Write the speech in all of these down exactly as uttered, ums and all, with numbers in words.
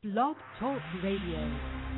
Blog Talk Radio.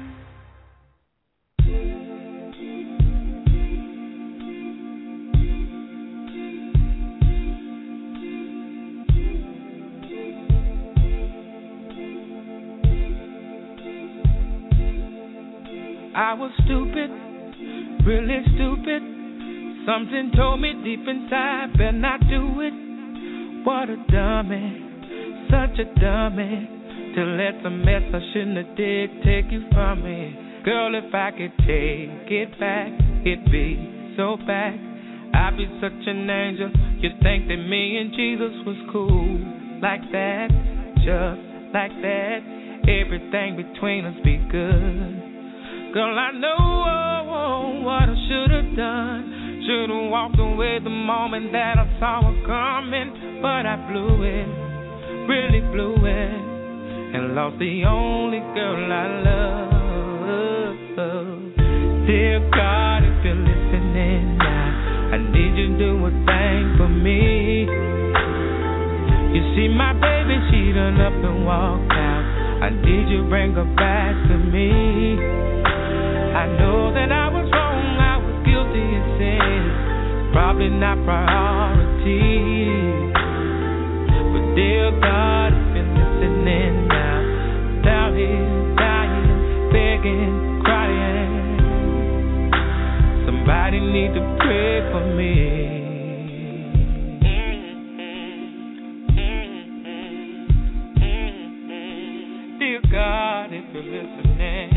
I was stupid, really stupid. Something told me deep inside, better not do it. What a dummy, such a dummy. To let the mess I shouldn't have did take you from me. Girl, if I could take it back, it'd be so back. I'd be such an angel. You'd think that me and Jesus was cool. Like that, just like that. Everything between us be good. Girl, I know oh, oh, what I should have done. Should have walked away the moment that I saw her coming. But I blew it, really blew it, and lost the only girl I love. Dear God, if you're listening now, I need you to do a thing for me. You see my baby, she done up and walked out. I need you to bring her back to me. I know that I was wrong, I was guilty of sin, probably not priority. But dear God, if you're listening now, down here, dying, begging, crying, somebody need to pray for me. Dear God, if you're listening,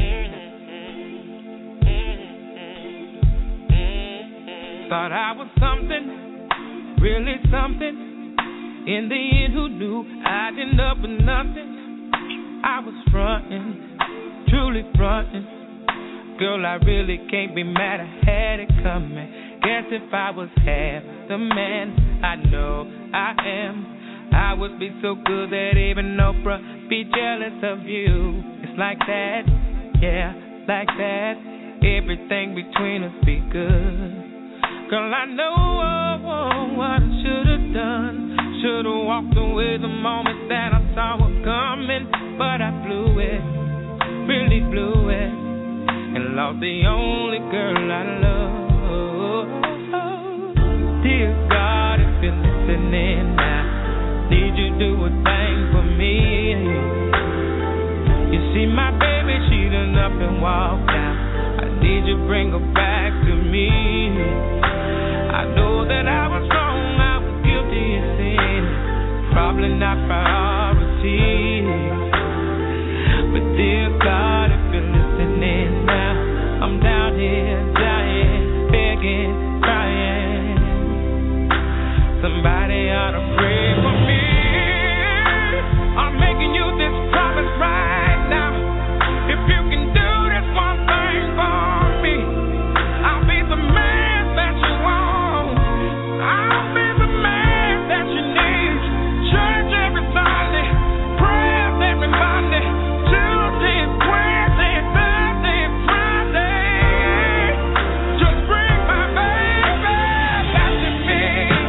thought I was something, really something. In the end, who knew I'd end up with nothing? I was frontin', truly frontin'. Girl, I really can't be mad, I had it coming. Guess if I was half the man I know I am, I would be so good that even Oprah be jealous of you. It's like that, yeah, like that. Everything between us be good. Girl, I know oh, oh, what I should have done. Should have walked away the moment that I saw her coming. But I blew it, really blew it, and lost the only girl I love. Dear God, if you're listening now, need you to do a thing for me. You see my baby, she done up and walked out. I need you to bring her back to me. I know that I was wrong, I was guilty of sin, probably not priority. But dear God, if you're listening now, I'm down here dying, begging, crying. Somebody ought to pray for me. I'm making you this promise right now. If you can do this one thing for me, I'll be the man that you want. I'll be the man that you need. Church every Sunday, prayers every Monday, Tuesday, Wednesday, Thursday, Friday. Just bring my baby back to me.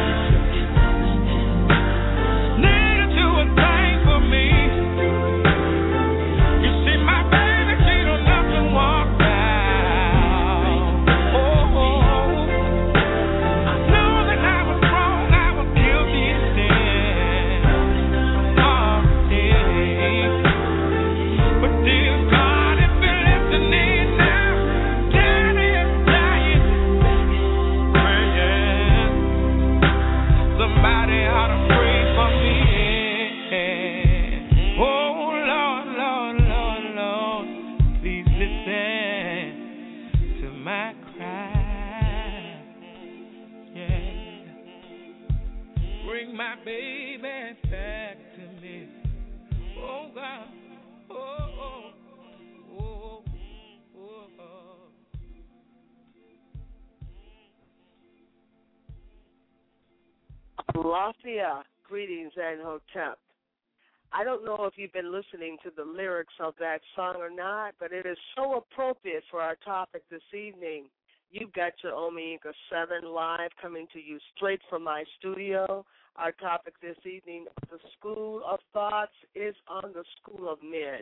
Need to do a thing for me. You see my baby, she don't have to walk out. Oh, oh, oh. I know that I was wrong, I was guilty of sin. Oh, yeah. But dear God, if you're listening now, Daddy is dying, praying. Somebody ought to pray for me. Oh, Lord, Lord, Lord, Lord, please listen to my cry. Yeah. Bring my baby back to me. Oh, God. Oh, oh, oh, oh, oh. Lafia, greetings and hotep. I don't know if you've been listening to the lyrics of that song or not, but it is so appropriate for our topic this evening. You've got your Omega seven live coming to you straight from my studio. Our topic this evening, the School of Thoughts, is on the School of Men.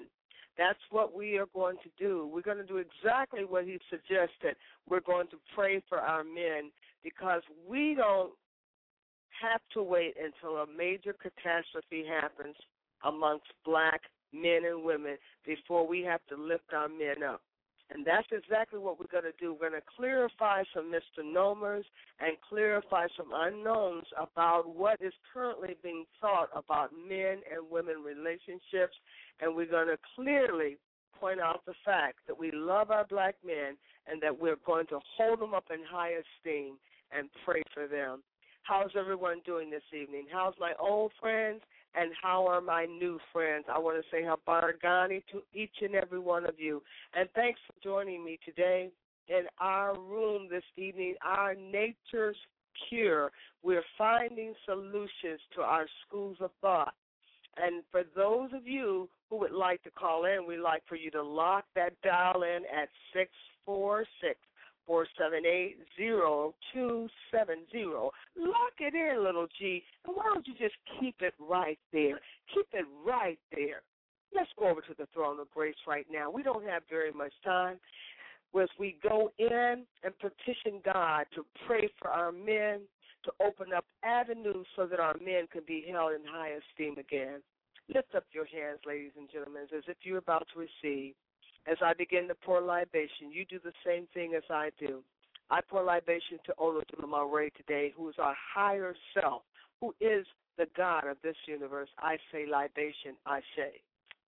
That's what we are going to do. We're going to do exactly what he suggested. We're going to pray for our men because we don't have to wait until a major catastrophe happens amongst black men and women before we have to lift our men up. And that's exactly what we're going to do. We're going to clarify some misnomers and clarify some unknowns about what is currently being thought about men and women relationships. And we're going to clearly point out the fact that we love our black men and that we're going to hold them up in high esteem and pray for them. How's everyone doing this evening? How's my old friends? And how are my new friends? I want to say Habargani to each and every one of you. And thanks for joining me today in our room this evening, our Nature's Cure. We're finding solutions to our schools of thought. And for those of you who would like to call in, we'd like for you to lock that dial in at six four six, four seven eight, zero two seven zero. Lock it in, little G, and why don't you just keep it right there? Keep it right there. Let's go over to the throne of grace right now. We don't have very much time. As we go in and petition God to pray for our men, to open up avenues so that our men can be held in high esteem again. Lift up your hands, ladies and gentlemen, as if you're about to receive. As I begin to pour libation, you do the same thing as I do. I pour libation to Olodumare today, who is our higher self, who is the God of this universe. I say libation, I say.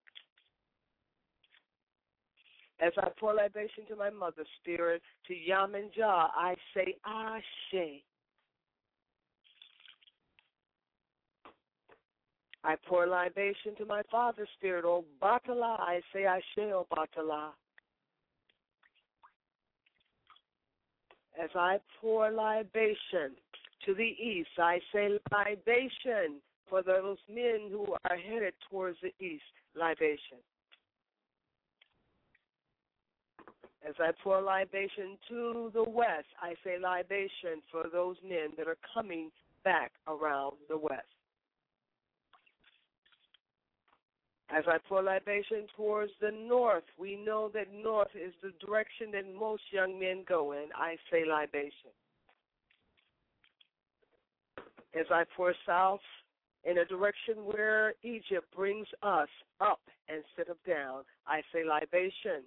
As I pour libation to my mother spirit, to Yamanjah, I say Ashe. I pour libation to my father's spirit, O Batala, I say Ashe, O Batala. As I pour libation to the east, I say libation for those men who are headed towards the east, libation. As I pour libation to the west, I say libation for those men that are coming back around the west. As I pour libation towards the north, we know that north is the direction that most young men go in. I say libation. As I pour south in a direction where Egypt brings us up instead of down, I say libation.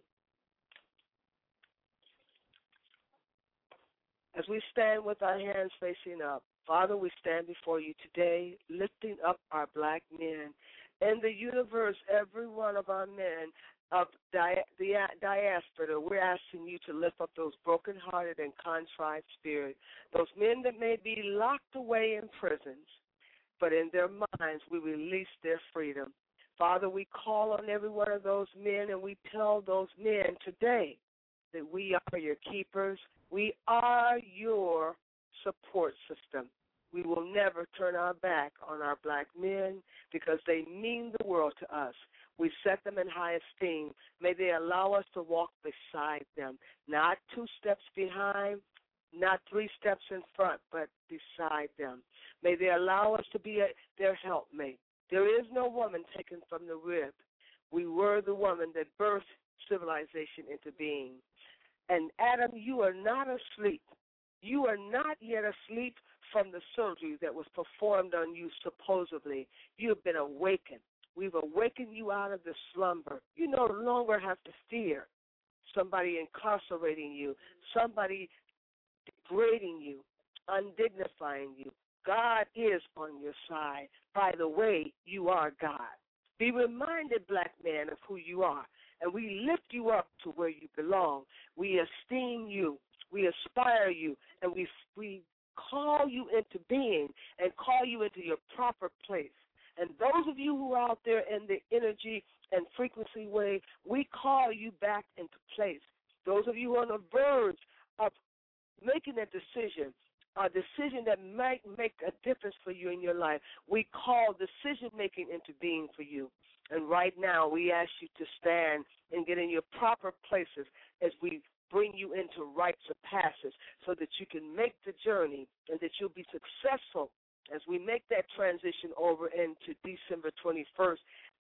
As we stand with our hands facing up, Father, we stand before you today, lifting up our black men. In the universe, every one of our men of di- the diaspora, we're asking you to lift up those brokenhearted and contrite spirits, those men that may be locked away in prisons, but in their minds we release their freedom. Father, we call on every one of those men, and we tell those men today that we are your keepers. We are your support system. We will never turn our back on our black men because they mean the world to us. We set them in high esteem. May they allow us to walk beside them, not two steps behind, not three steps in front, but beside them. May they allow us to be a, their helpmate. There is no woman taken from the rib. We were the woman that birthed civilization into being. And Adam, you are not asleep. You are not yet asleep from the surgery that was performed on you supposedly. You have been awakened. We've awakened you out of the slumber. You no longer have to fear somebody incarcerating you, somebody degrading you, undignifying you. God is on your side. By the way, you are God. Be reminded, black man, of who you are, and we lift you up to where you belong. We esteem you. We aspire you, and we we call you into being and call you into your proper place. And those of you who are out there in the energy and frequency way, we call you back into place. Those of you who are on the verge of making a decision, a decision that might make a difference for you in your life, we call decision-making into being for you. And right now, we ask you to stand and get in your proper places as we bring you into rites of passage so that you can make the journey and that you'll be successful as we make that transition over into December twenty-first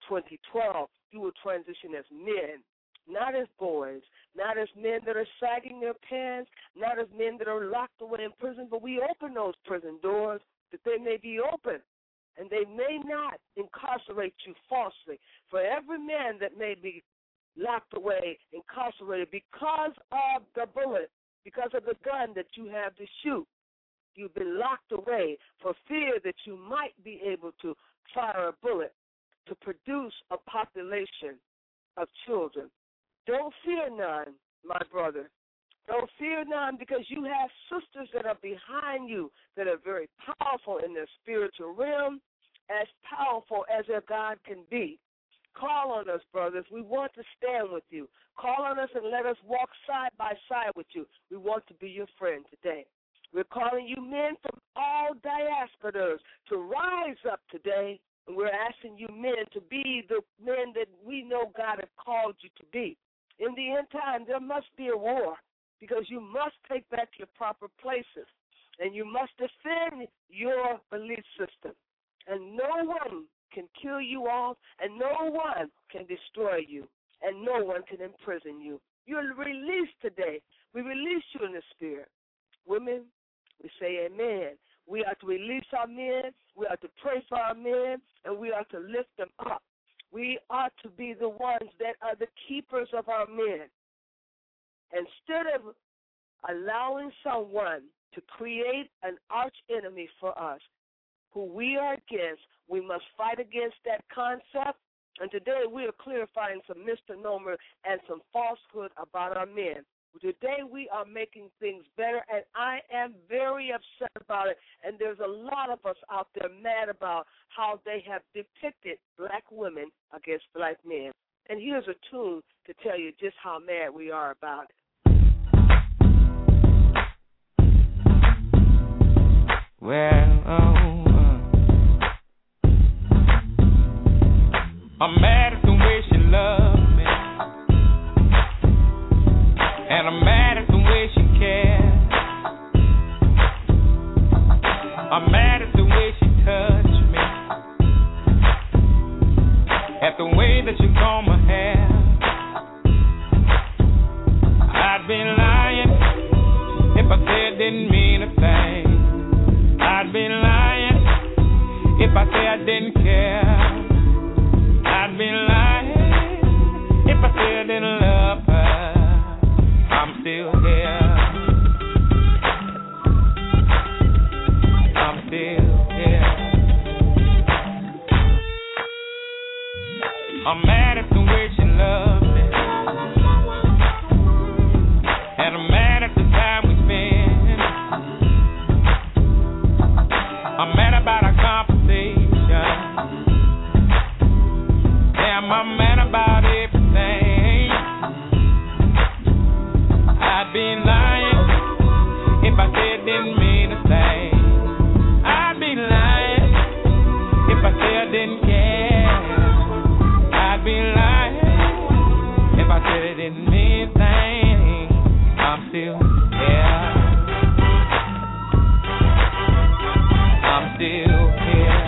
twenty twelve, you will transition as men, not as boys, not as men that are sagging their pants, not as men that are locked away in prison, but we open those prison doors that they may be open, and they may not incarcerate you falsely. For every man that may be locked away, incarcerated because of the bullet, because of the gun that you have to shoot, you've been locked away for fear that you might be able to fire a bullet to produce a population of children. Don't fear none, my brother. Don't fear none, because you have sisters that are behind you that are very powerful in their spiritual realm, as powerful as their God can be. Call on us, brothers. We want to stand with you. Call on us and let us walk side by side with you. We want to be your friend today. We're calling you men from all diasporas to rise up today, and we're asking you men to be the men that we know God has called you to be. In the end time, there must be a war, because you must take back your proper places, and you must defend your belief system. And no one can kill you off, and no one can destroy you, and no one can imprison you. You're released today. We release you in the spirit. Women, we say amen. We are to release our men, we are to pray for our men, and we are to lift them up. We are to be the ones that are the keepers of our men. Instead of allowing someone to create an arch enemy for us, who we are against, we must fight against that concept. And today we are clarifying some misnomer and some falsehood about our men. Today we are making things better, and I am very upset about it. And there's a lot of us out there mad about how they have depicted black women against black men. And here's a tune to tell you just how mad we are about it. Well, oh, uh, I'm mad at the way she loves me, and I'm mad at the way she cares. I'm mad at the way she touched me, at the way that you comb my hair. I'd be lying if I said didn't mean a thing. I'd be lying if I say I didn't care. I'd be lying if I said I didn't love her. I'm still here. I'm still here. I'm mad at the way she loves me, and I'm mad at the time we spend. I'm mad about our conversation. Damn, I'm mad about everything. I'd be lying if I said it didn't mean a thing. I'd be lying if I said I didn't care. I'd be lying if I said it didn't mean a thing. I'm still here. I'm still here.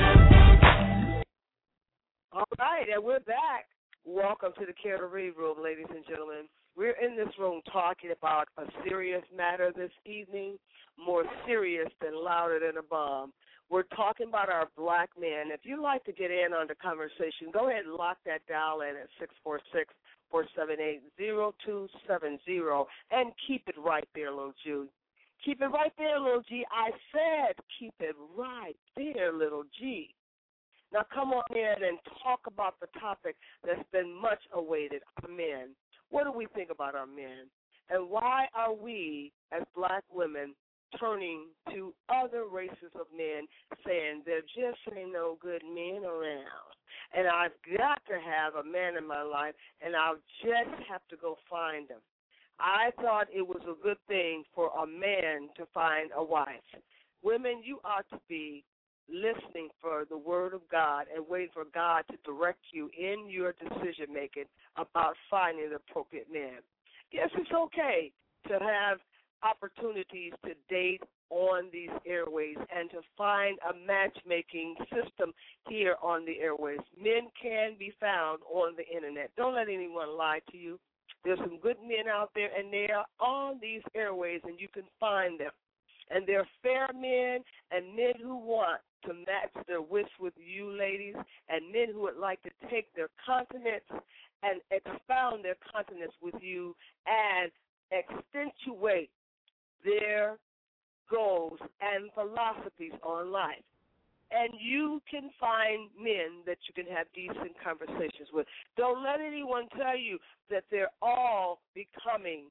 All right, and we're back. Welcome to the Care to Read Room, ladies and gentlemen. We're in this room talking about a serious matter this evening, more serious than louder than a bomb. We're talking about our black men. If you'd like to get in on the conversation, go ahead and lock that dial in at six four six, four seven eight, zero two seven zero and keep it right there, little Jude. Keep it right there, little G. I said keep it right there, little G. Now come on in and talk about the topic that's been much awaited, our men. What do we think about our men? And why are we, as black women, turning to other races of men, saying there just ain't no good men around, and I've got to have a man in my life, and I'll just have to go find him? I thought it was a good thing for a man to find a wife. Women, you ought to be listening for the word of God and waiting for God to direct you in your decision-making about finding the appropriate man. Yes, it's okay to have opportunities to date on these airways and to find a matchmaking system here on the airways. Men can be found on the internet. Don't let anyone lie to you. There's some good men out there, and they are on these airways, and you can find them. And they're fair men and men who want to match their wish with you, ladies, and men who would like to take their continents and expound their continents with you and accentuate their goals and philosophies on life. And you can find men that you can have decent conversations with. Don't let anyone tell you that they're all becoming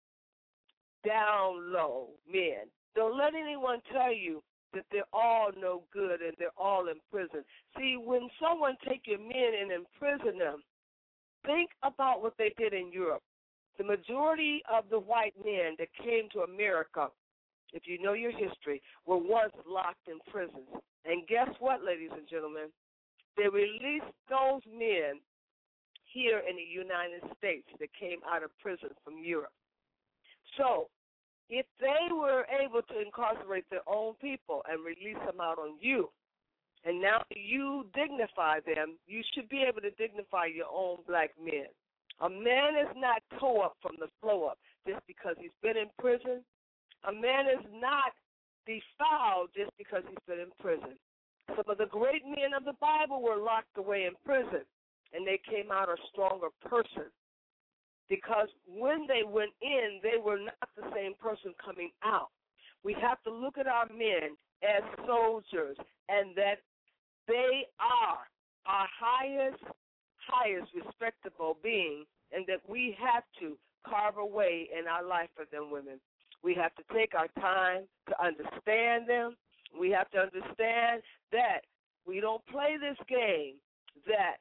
down low men. Don't let anyone tell you that they're all no good and they're all in prison. See, when someone take your men and imprison them, think about what they did in Europe. The majority of the white men that came to America, if you know your history, were once locked in prisons. And guess what, ladies and gentlemen? They released those men here in the United States that came out of prison from Europe. So if they were able to incarcerate their own people and release them out on you, and now you dignify them, you should be able to dignify your own black men. A man is not tore up from the floor up just because he's been in prison. A man is not defiled just because he's been in prison. Some of the great men of the Bible were locked away in prison, and they came out a stronger person. Because when they went in, they were not the same person coming out. We have to look at our men as soldiers, and that they are our highest, highest respectable being, and that we have to carve a way in our life for them women. We have to take our time to understand them. We have to understand that we don't play this game, that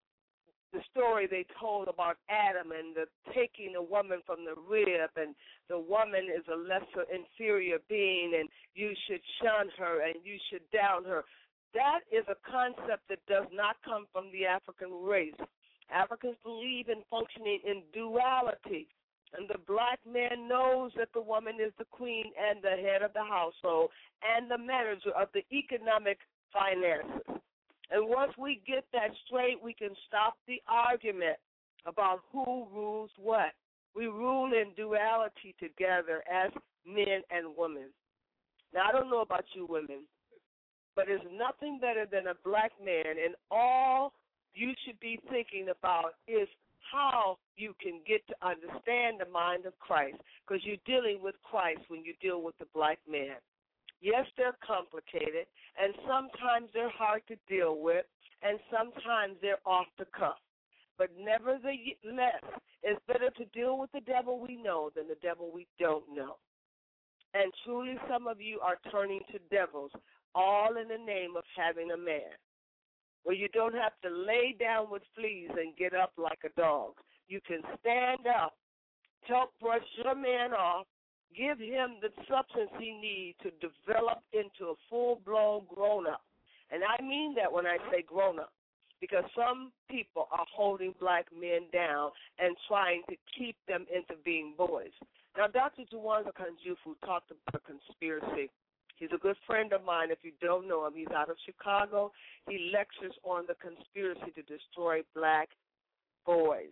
the story they told about Adam and the taking a woman from the rib, and the woman is a lesser inferior being, and you should shun her and you should down her. That is a concept that does not come from the African race. Africans believe in functioning in duality, and the black man knows that the woman is the queen and the head of the household and the manager of the economic finances. And once we get that straight, we can stop the argument about who rules what. We rule in duality together as men and women. Now, I don't know about you women, but there's nothing better than a black man, and all you should be thinking about is how you can get to understand the mind of Christ, because you're dealing with Christ when you deal with the black man. Yes, they're complicated, and sometimes they're hard to deal with, and sometimes they're off the cuff. But nevertheless, it's better to deal with the devil we know than the devil we don't know. And truly, some of you are turning to devils, all in the name of having a man, where you don't have to lay down with fleas and get up like a dog. You can stand up, help brush your man off, give him the substance he needs to develop into a full-blown grown-up. And I mean that when I say grown-up, because some people are holding black men down and trying to keep them into being boys. Now, Doctor Jawanza Kanjufu talked about a conspiracy. He's a good friend of mine. If you don't know him, he's out of Chicago. He lectures on the conspiracy to destroy black boys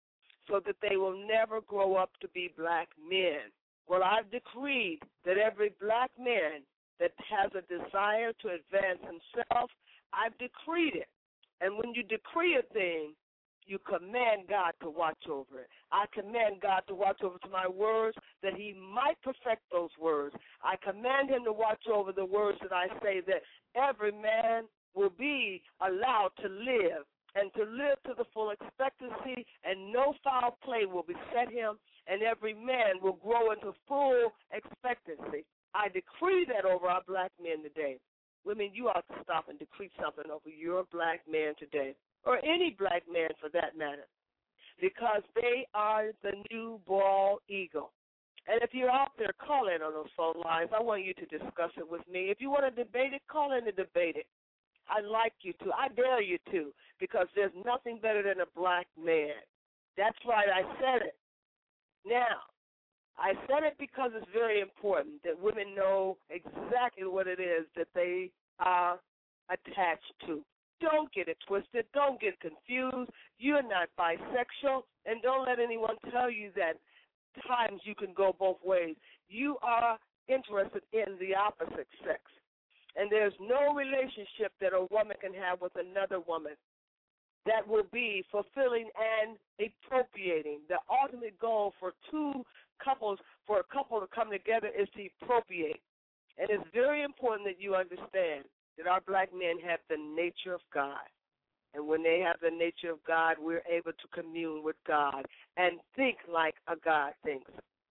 so that they will never grow up to be black men. Well, I've decreed that every black man that has a desire to advance himself, I've decreed it. And when you decree a thing, you command God to watch over it. I command God to watch over to my words, that he might perfect those words. I command him to watch over the words that I say, that every man will be allowed to live, and to live to the full expectancy, and no foul play will beset him, and every man will grow into full expectancy. I decree that over our black men today. Women, you ought to stop and decree something over your black man today, or any black man for that matter, because they are the new bald eagle. And if you're out there, call in on those phone lines. I want you to discuss it with me. If you want to debate it, call in to debate it. I'd like you to. I dare you to, because there's nothing better than a black man. That's right, I said it. Now, I said it because it's very important that women know exactly what it is that they are attached to. Don't get it twisted. Don't get confused. You're not bisexual, and don't let anyone tell you that times you can go both ways. You are interested in the opposite sex, and there's no relationship that a woman can have with another woman that will be fulfilling and appropriating. The ultimate goal for two couples, for a couple to come together, is to appropriate. And it's very important that you understand that our black men have the nature of God. And when they have the nature of God, we're able to commune with God and think like a God thinks.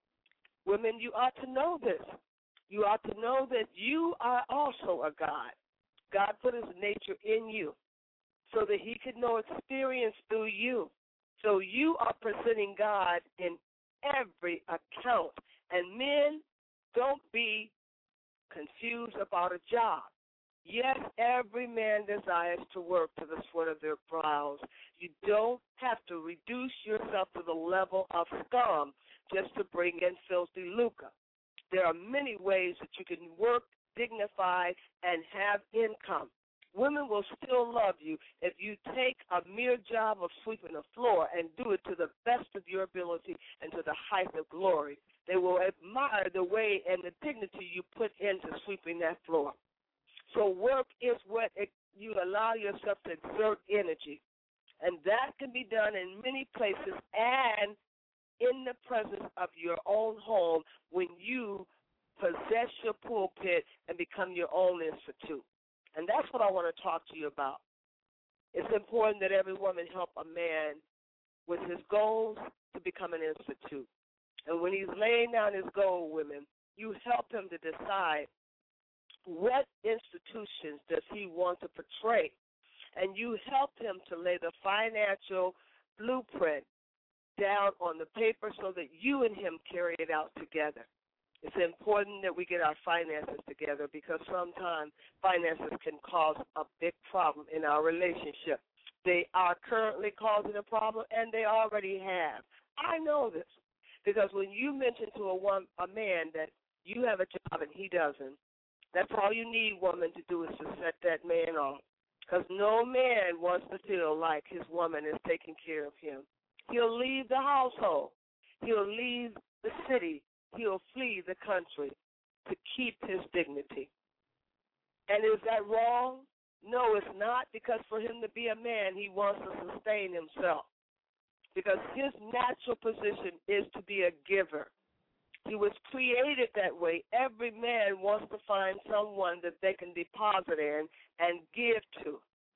Women, you ought to know this. You ought to know that you are also a God. God put his nature in you so that he could know experience through you. So you are presenting God in every account. And men, don't be confused about a job. Yes, every man desires to work to the sweat of their brows. You don't have to reduce yourself to the level of scum just to bring in filthy lucre. There are many ways that you can work dignified and have income. Women will still love you if you take a mere job of sweeping the floor and do it to the best of your ability and to the height of glory. They will admire the way and the dignity you put into sweeping that floor. So work is what it, you allow yourself to exert energy. And that can be done in many places and in the presence of your own home when you possess your pulpit and become your own institute. And that's what I want to talk to you about. It's important that every woman help a man with his goals to become an institute. And when he's laying down his goal, women, you help him to decide what institutions does he want to portray. And you help him to lay the financial blueprint down on the paper so that you and him carry it out together. It's important that we get our finances together because sometimes finances can cause a big problem in our relationship. They are currently causing a problem, and they already have. I know this because when you mention to a, one, a man that you have a job and he doesn't, that's all you need, woman, to do is to set that man off. Because no man wants to feel like his woman is taking care of him. He'll leave the household. He'll leave the city. He'll flee the country to keep his dignity. And is that wrong? No, it's not, because for him to be a man, he wants to sustain himself. Because his natural position is to be a giver. He was created that way. Every man wants to find someone that they can deposit in and give to.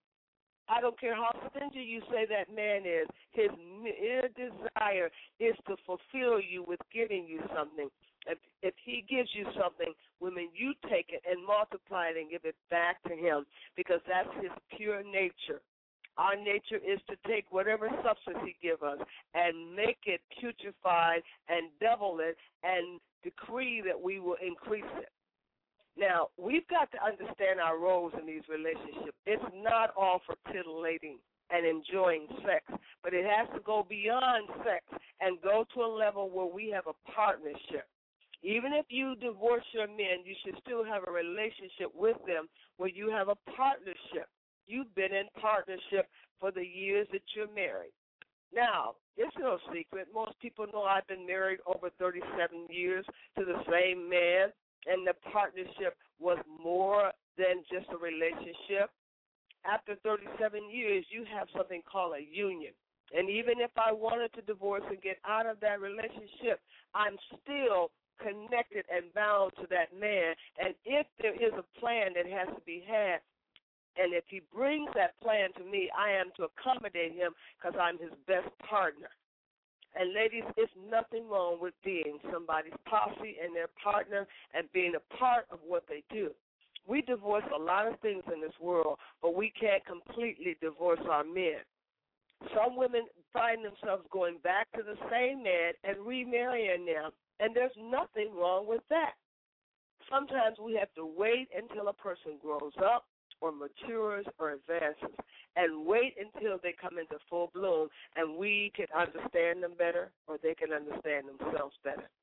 I don't care how stingy you say that man is. His mere desire is to fulfill you with giving you something. If, if he gives you something, women, you take it and multiply it and give it back to him because that's his pure nature. Our nature is to take whatever substance he gives us and make it putrefied and double it and decree that we will increase it. Now, we've got to understand our roles in these relationships. It's not all for titillating and enjoying sex, but it has to go beyond sex and go to a level where we have a partnership. Even if you divorce your men, you should still have a relationship with them where you have a partnership. You've been in partnership for the years that you're married. Now, it's no secret. Most people know I've been married over thirty-seven years to the same man, and the partnership was more than just a relationship. After thirty-seven years, you have something called a union. And even if I wanted to divorce and get out of that relationship, I'm still connected and bound to that man. And if there is a plan that has to be had, and if he brings that plan to me, I am to accommodate him because I'm his best partner. And ladies, it's nothing wrong with being somebody's posse and their partner and being a part of what they do. We divorce a lot of things in this world, but we can't completely divorce our men. Some women find themselves going back to the same man and remarrying them, and there's nothing wrong with that. Sometimes we have to wait until a person grows up or matures or advances, and wait until they come into full bloom, and we can understand them better or they can understand themselves better.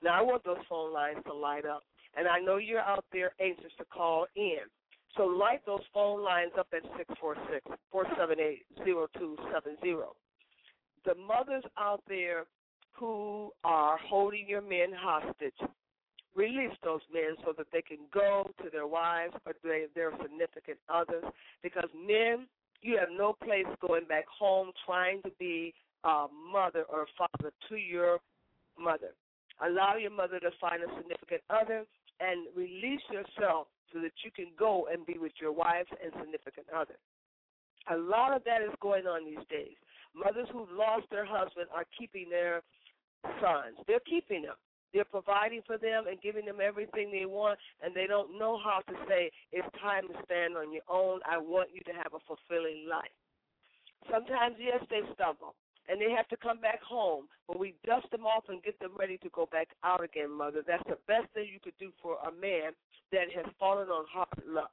Now, I want those phone lines to light up, and I know you're out there anxious to call in. So light those phone lines up at six four six, four seven eight, zero two seven zero. The mothers out there who are holding your men hostage, release those men so that they can go to their wives or their, their significant others, because men, you have no place going back home trying to be a mother or a father to your mother. Allow your mother to find a significant other and release yourself so that you can go and be with your wives and significant other. A lot of that is going on these days. Mothers who've lost their husband are keeping their sons. They're keeping them. They're providing for them and giving them everything they want, and they don't know how to say, it's time to stand on your own. I want you to have a fulfilling life. Sometimes, yes, they stumble, and they have to come back home, but we dust them off and get them ready to go back out again, mother. That's the best thing you could do for a man that has fallen on hard luck.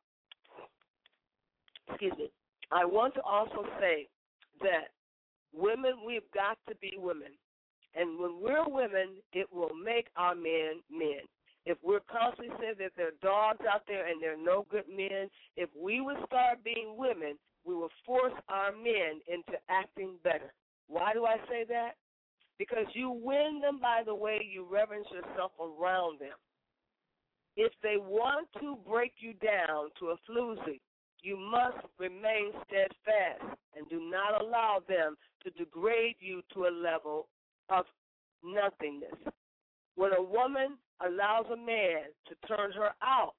Excuse me. I want to also say that women, we've got to be women. And when we're women, it will make our men men. If we're constantly saying that there are dogs out there and there are no good men, if we would start being women, we will force our men into acting better. Why do I say that? Because you win them by the way you reverence yourself around them. If they want to break you down to a floozy, you must remain steadfast and do not allow them to degrade you to a level of nothingness. When a woman allows a man to turn her out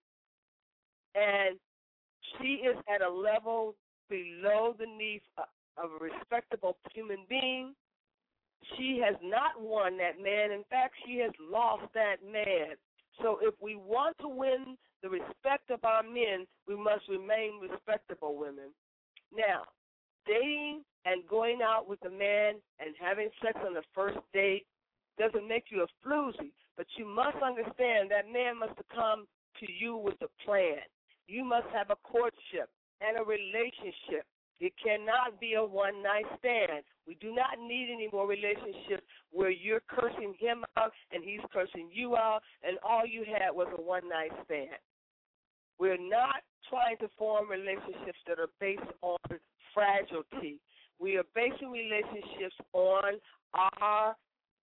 and she is at a level below the needs of a respectable human being, she has not won that man. In fact, she has lost that man. So if we want to win the respect of our men, we must remain respectable women. Now, dating and going out with a man and having sex on the first date doesn't make you a floozy, but you must understand that man must come to you with a plan. You must have a courtship and a relationship. It cannot be a one-night stand. We do not need any more relationships where you're cursing him out and he's cursing you out, and all you had was a one-night stand. We're not trying to form relationships that are based on fragility. We are basing relationships on our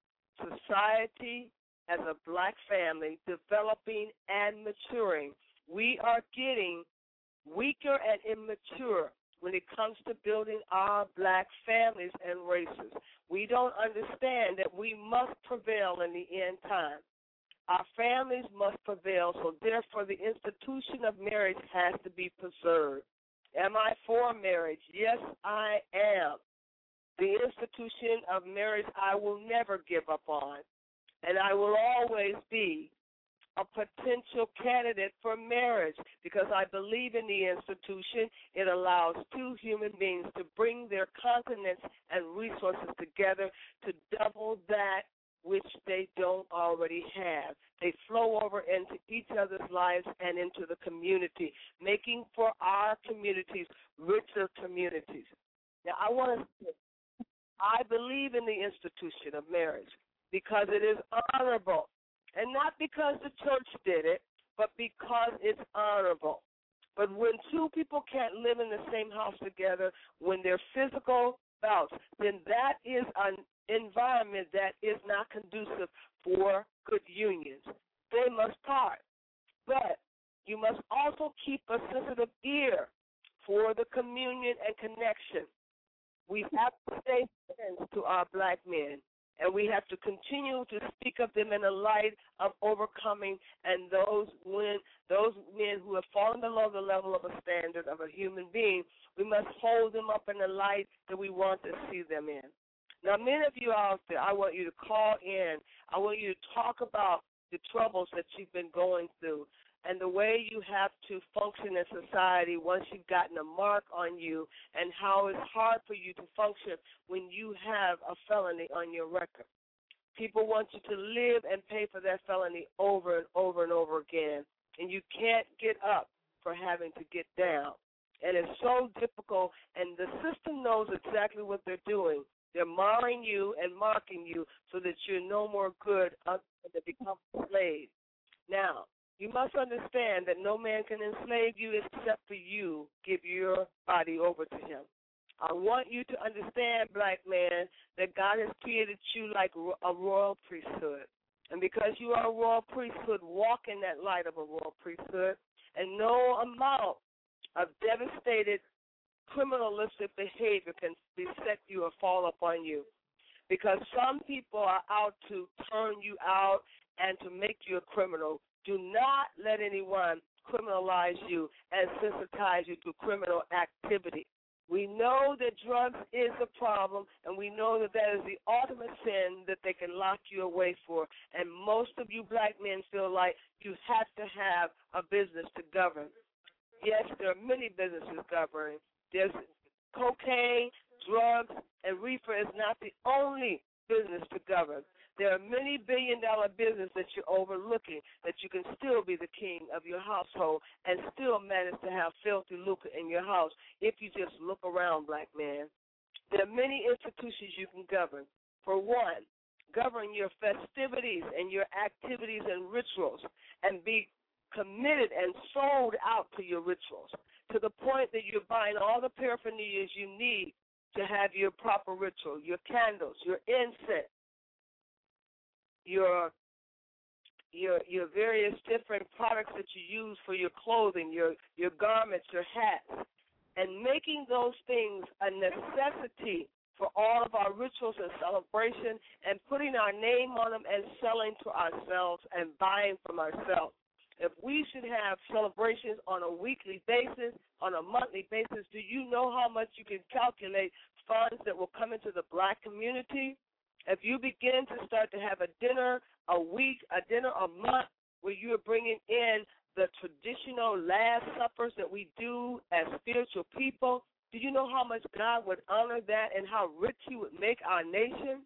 society as a black family developing and maturing. We are getting weaker and immature when it comes to building our black families and races. We don't understand that we must prevail in the end time. Our families must prevail, so therefore the institution of marriage has to be preserved. Am I for marriage? Yes, I am. The institution of marriage I will never give up on, and I will always be a potential candidate for marriage because I believe in the institution. It allows two human beings to bring their continents and resources together to double that which they don't already have. They flow over into each other's lives and into the community, making for our communities richer communities. Now, I want to say, I believe in the institution of marriage because it is honorable. And not because the church did it, but because it's honorable. But when two people can't live in the same house together, when they're physical spouses, then that is an environment that is not conducive for good unions. They must part. But you must also keep a sensitive ear for the communion and connection. We have to stay friends to our black men. And we have to continue to speak of them in the light of overcoming and those when those men who have fallen below the level of a standard of a human being, we must hold them up in the light that we want to see them in. Now, many of you out there, I want you to call in. I want you to talk about the troubles that you've been going through and the way you have to function in society once you've gotten a mark on you, and how it's hard for you to function when you have a felony on your record. People want you to live and pay for that felony over and over and over again, and you can't get up for having to get down. And it's so difficult, and the system knows exactly what they're doing. They're marring you and marking you so that you're no more good until they become slaves. Now, you must understand that no man can enslave you except for you give your body over to him. I want you to understand, black man, that God has created you like a royal priesthood. And because you are a royal priesthood, walk in that light of a royal priesthood, and no amount of devastated criminalistic behavior can beset you or fall upon you. Because some people are out to turn you out and to make you a criminal. Do not let anyone criminalize you and sensitize you to criminal activity. We know that drugs is a problem, and we know that that is the ultimate sin that they can lock you away for. And most of you black men feel like you have to have a business to govern. Yes, there are many businesses governing. There's cocaine, drugs, and reefer is not the only business to govern. There are many billion-dollar businesses that you're overlooking that you can still be the king of your household and still manage to have filthy lucre in your house if you just look around, black man. There are many institutions you can govern. For one, govern your festivities and your activities and rituals and be committed and sold out to your rituals to the point that you're buying all the paraphernalia you need to have your proper ritual, your candles, your incense, your your your various different products that you use for your clothing, your your garments, your hats, and making those things a necessity for all of our rituals and celebration, and putting our name on them and selling to ourselves and buying from ourselves. If we should have celebrations on a weekly basis, on a monthly basis, do you know how much you can calculate funds that will come into the black community? If you begin to start to have a dinner a week, a dinner a month, where you're bringing in the traditional Last Suppers that we do as spiritual people, do you know how much God would honor that and how rich he would make our nation?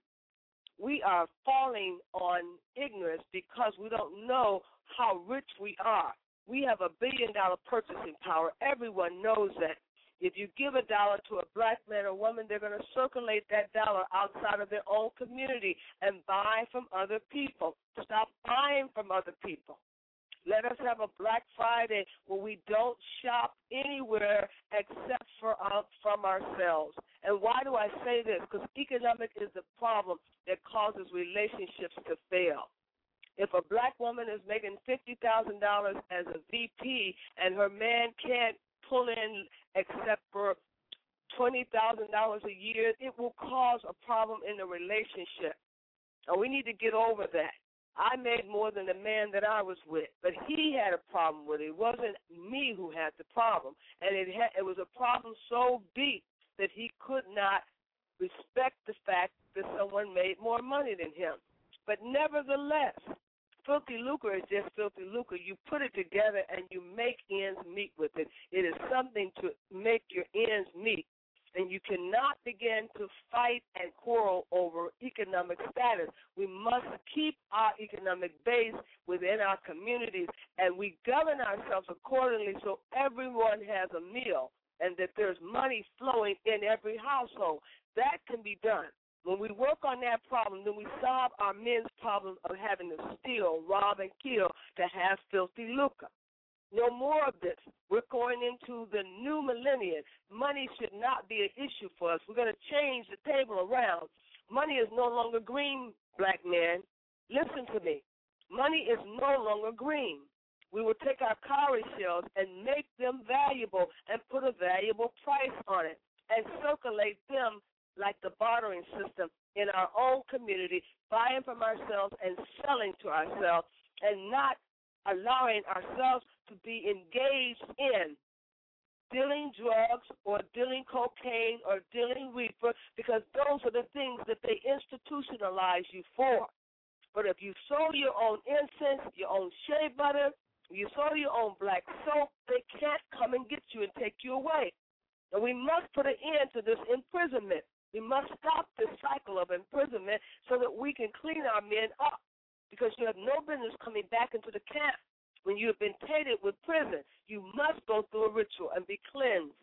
We are falling on ignorance because we don't know how rich we are. We have a billion-dollar purchasing power. Everyone knows that. If you give a dollar to a black man or woman, they're going to circulate that dollar outside of their own community and buy from other people. Stop buying from other people. Let us have a Black Friday where we don't shop anywhere except for uh, from ourselves. And why do I say this? Because economic is the problem that causes relationships to fail. If a black woman is making fifty thousand dollars as a V P and her man can't pull in except for twenty thousand dollars a year, it will cause a problem in the relationship. And we need to get over that. I made more than the man that I was with, but he had a problem with it. It wasn't me who had the problem. And it, had, it was a problem so deep that he could not respect the fact that someone made more money than him. But nevertheless, filthy lucre is just filthy lucre. You put it together and you make ends meet with it. It is something to make your ends meet. And you cannot begin to fight and quarrel over economic status. We must keep our economic base within our communities, and we govern ourselves accordingly so everyone has a meal and that there's money flowing in every household. That can be done. When we work on that problem, then we solve our men's problem of having to steal, rob, and kill to have filthy lucre. No more of this. We're going into the new millennium. Money should not be an issue for us. We're going to change the table around. Money is no longer green, black man. Listen to me. Money is no longer green. We will take our cowrie shells and make them valuable and put a valuable price on it and circulate them like the bartering system in our own community, buying from ourselves and selling to ourselves, and not allowing ourselves to be engaged in dealing drugs or dealing cocaine or dealing reefer, because those are the things that they institutionalize you for. But if you sold your own incense, your own shea butter, you sold your own black soap, they can't come and get you and take you away. And we must put an end to this imprisonment. We must stop this cycle of imprisonment so that we can clean our men up, because you have no business coming back into the camp when you have been tainted with prison. You must go through a ritual and be cleansed.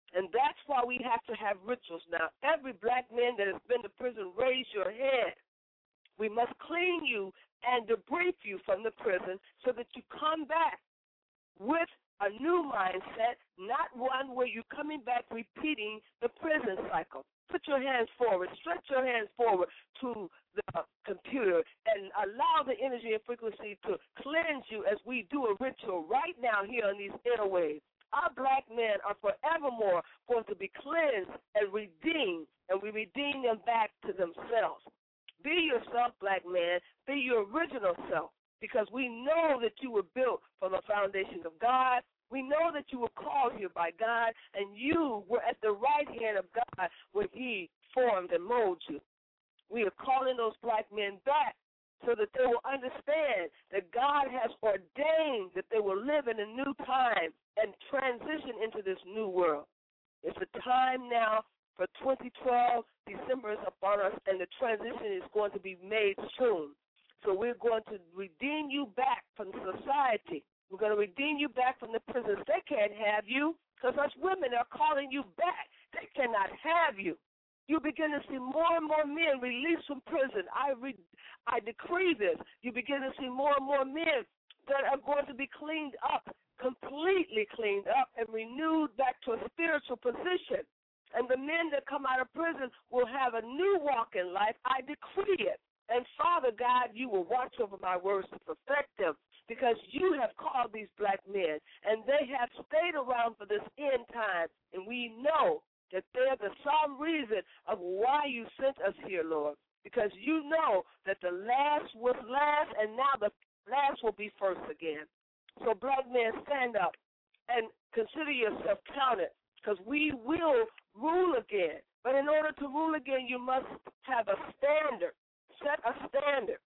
And that's why we have to have rituals now. Every black man that has been to prison, raise your hand. We must clean you and debrief you from the prison so that you come back with a new mindset, not one where you're coming back repeating the prison cycle. Put your hands forward. Stretch your hands forward to the computer and allow the energy and frequency to cleanse you as we do a ritual right now here on these airwaves. Our black men are forevermore going to be cleansed and redeemed, and we redeem them back to themselves. Be yourself, black man. Be your original self, because we know that you were built from the foundation of God. We know that you were called here by God, and you were at the right hand of God when he formed and molded you. We are calling those black men back so that they will understand that God has ordained that they will live in a new time and transition into this new world. It's a time now for twenty twelve. December is upon us, and the transition is going to be made soon. So we're going to redeem you back from society. We're going to redeem you back from the prisons. They can't have you because us women are calling you back. They cannot have you. You begin to see more and more men released from prison. I re- I decree this. You begin to see more and more men that are going to be cleaned up, completely cleaned up and renewed back to a spiritual position. And the men that come out of prison will have a new walk in life. I decree it. And, Father God, you will watch over my words to perfect them, because you have called these black men, and they have stayed around for this end time. And we know that they're the sole reason of why you sent us here, Lord, because you know that the last was last, and now the last will be first again. So, black men, stand up and consider yourself counted, because we will rule again. But in order to rule again, you must have a standard. Set a standard,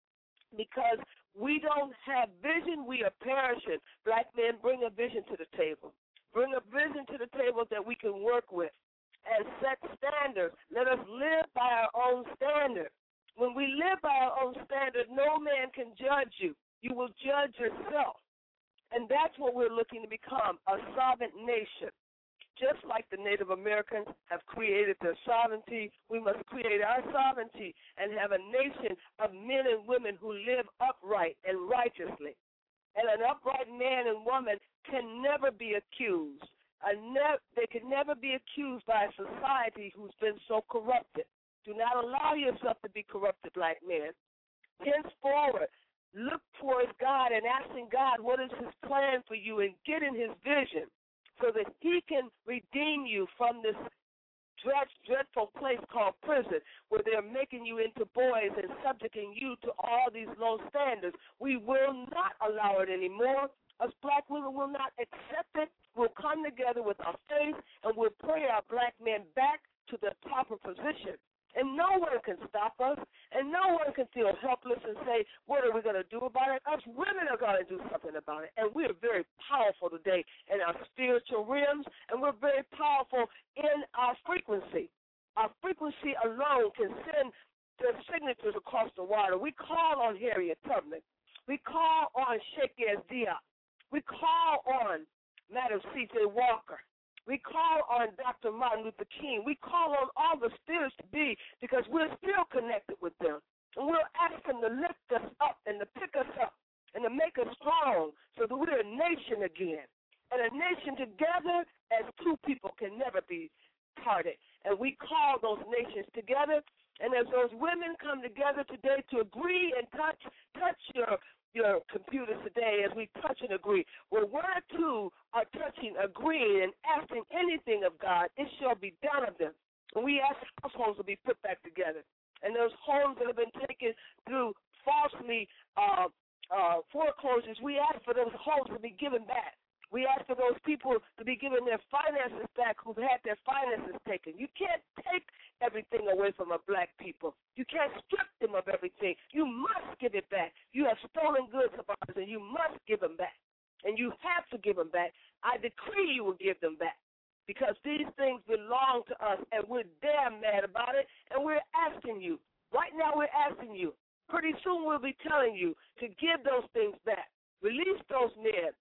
because we don't have vision, we are perishing. Black men, bring a vision to the table. Bring a vision to the table that we can work with and set standards. Let us live by our own standard. When we live by our own standard, no man can judge you. You will judge yourself. And that's what we're looking to become, a sovereign nation. Just like the Native Americans have created their sovereignty, we must create our sovereignty and have a nation of men and women who live upright and righteously. And an upright man and woman can never be accused. Ne- they can never be accused by a society who's been so corrupted. Do not allow yourself to be corrupted, black man. Henceforward, look towards God and asking God what is his plan for you and get in his vision, so that he can redeem you from this dread, dreadful place called prison, where they're making you into boys and subjecting you to all these low standards. We will not allow it anymore. Us black women will not accept it. We'll come together with our faith, and we'll pray our black men back to the proper position. And no one can stop us, and no one can feel helpless and say, what are we going to do about it? Us women are going to do something about it. And we're very powerful today in our spiritual realms, and we're very powerful in our frequency. Our frequency alone can send the signatures across the water. We call on Harriet Tubman. We call on Sheikh Diop. We call on Madam C J Walker. We call on Doctor Martin Luther King. We call on all the spirits to be, because we're still connected with them. And we'll ask them to lift us up and to pick us up and to make us strong so that we're a nation again. And a nation together as two people can never be parted. And we call those nations together. And as those women come together today to agree and touch, touch your your computers today as we touch and agree. Where one or two are touching, agreeing, and asking anything of God, it shall be done of them. And we ask households to be put back together. And those homes that have been taken through falsely uh, uh, foreclosures, we ask for those homes to be given back. We ask for those people to be given their finances back who've had their finances taken. You can't take everything away from a black people. You can't strip them of everything. You must give it back. You have stolen goods of ours, and you must give them back. And you have to give them back. I decree you will give them back, because these things belong to us, and we're damn mad about it, and we're asking you. Right now we're asking you. Pretty soon we'll be telling you to give those things back. Release those men.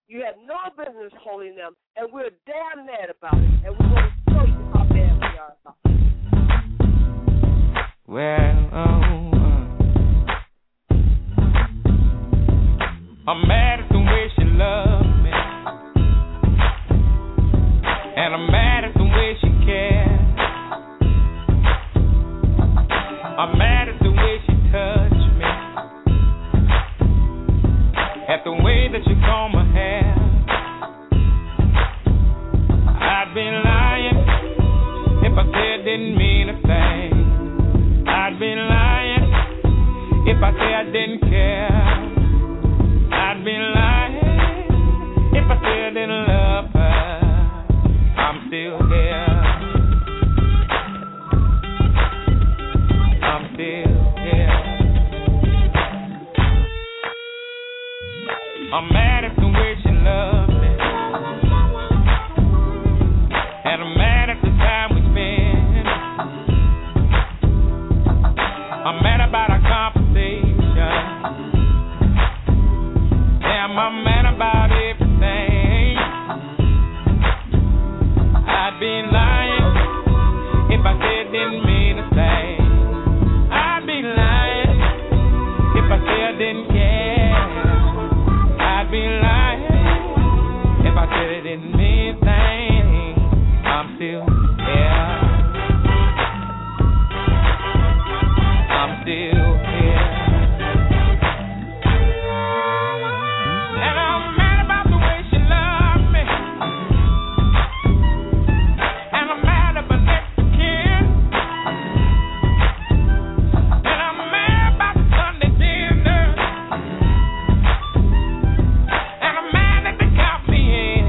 You have no business holding them, and we're damn mad about it, and we're going to show you how bad we are about it. Well, oh, uh, I'm mad at the way she loves me, and I'm mad at the way she cares. I'm mad at the way she touched me, at the way that you comb my hair. I'd be lying if I said didn't mean a thing. I'd be lying if I said I didn't care. I'd be lying if I said I didn't love her. I'm still here. I'm still here. I'm mad at the way she loves me, and I'm mad at the time we spend. I'm mad about our conversation. Damn, I'm mad about everything. I'd be lying if I said it didn't mean a thing. I'd be lying if I said I didn't care. I'd be lying if I said it didn't mean a thing. I'm still here. I'm still here. And I'm mad about the way she loves me. And I'm mad about next to kin. And I'm mad about the Sunday dinner. And I'm mad that they got me in.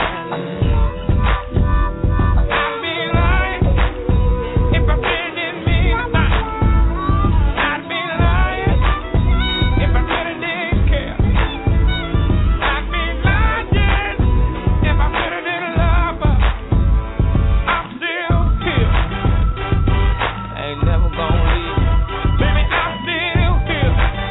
I'd be lying if I said it didn't mean a thing. I'd be lying if I said I didn't care. I'd be lying if I said I didn't love her. I'm still here. I ain't never gonna leave. Baby, I'm still here.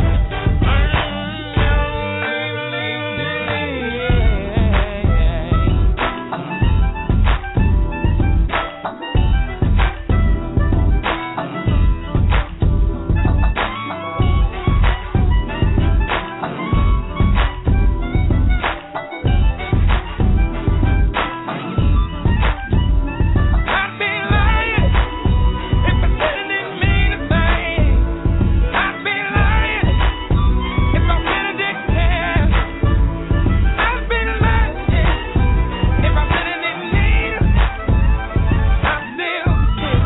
I'd be lying if I said it didn't mean a thing. I'd be lying if I said I didn't care. I'd be lying if I said I didn't need it. I'm still here.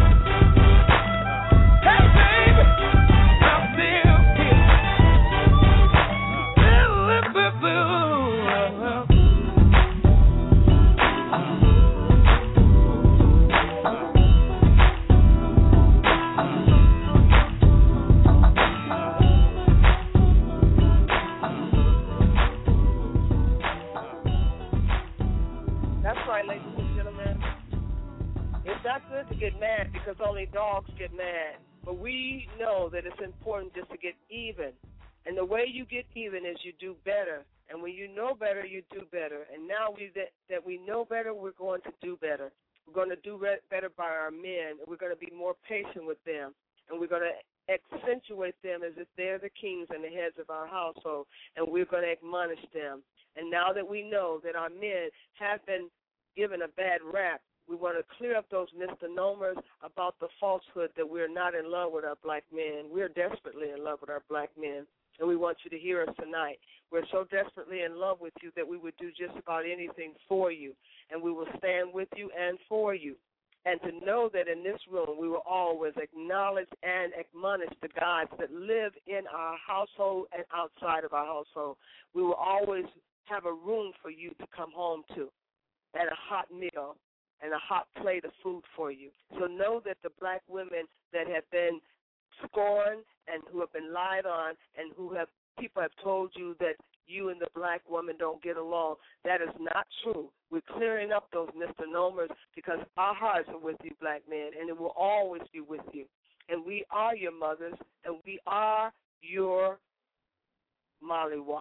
Hey, baby, I'm still here. That's right, ladies and gentlemen. It's not good to get mad because only dogs get mad. But we know that it's important just to get even. And the way you get even is you do better. And when you know better, you do better. And now we that, that we know better, we're going to do better. We're going to do re- better by our men. We're going to be more patient with them. And we're going to accentuate them as if they're the kings and the heads of our household. And we're going to admonish them. And now that we know that our men have been given a bad rap, we want to clear up those misnomers about the falsehood that we're not in love with our black men. We're desperately in love with our black men, and we want you to hear us tonight. We're so desperately in love with you that we would do just about anything for you, and we will stand with you and for you. And to know that in this room we will always acknowledge and admonish the gods that live in our household and outside of our household. We will always have a room for you to come home to, and a hot meal and a hot plate of food for you. So know that the black women that have been scorned and who have been lied on and who have people have told you that you and the black woman don't get along, that is not true. We're clearing up those misnomers because our hearts are with you, black men, and it will always be with you. And we are your mothers, and we are your Maliwa.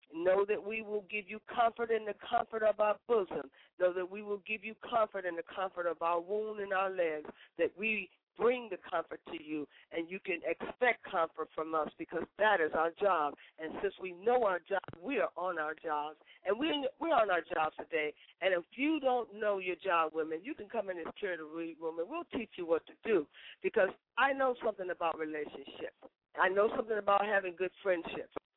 Know that we will give you comfort in the comfort of our bosom. Know that we will give you comfort in the comfort of our wound and our legs, that we bring the comfort to you, and you can expect comfort from us because that is our job. And since we know our job, we are on our jobs. And we, we're on our jobs today. And if you don't know your job, women, you can come in this Care to Read room, and we'll teach you what to do because I know something about relationships. I know something about having good friendships.